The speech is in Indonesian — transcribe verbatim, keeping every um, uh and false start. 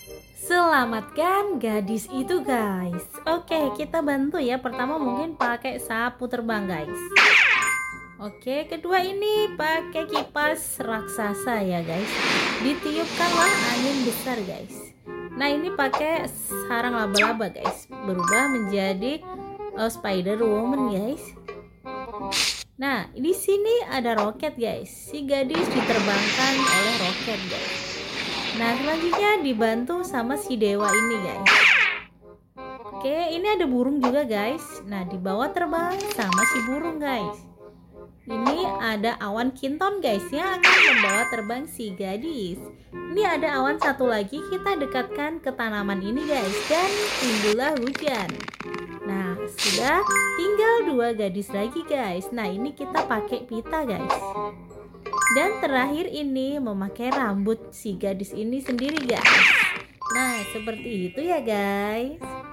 Selamatkan gadis itu guys. Oke, kita bantu ya. Pertama mungkin pakai sapu terbang guys. Oke, kedua ini pakai kipas raksasa ya guys. Ditiupkanlah angin besar guys. Nah ini pakai sarang laba-laba guys, berubah menjadi uh, Spider Woman guys. Nah di sini ada roket guys. Si gadis diterbangkan oleh roket guys. Nah selanjutnya dibantu sama si dewa ini guys. Oke, ini ada burung juga guys. Nah di bawah terbang sama si burung guys. Ini ada awan kinton guys yang akan membawa terbang si gadis. Ini ada awan satu lagi, kita dekatkan ke tanaman ini guys, dan timbullah hujan. Nah sudah tinggal dua gadis lagi guys. Nah ini kita pakai pita guys. Dan terakhir ini memakai rambut si gadis ini sendiri guys. Nah seperti itu ya guys.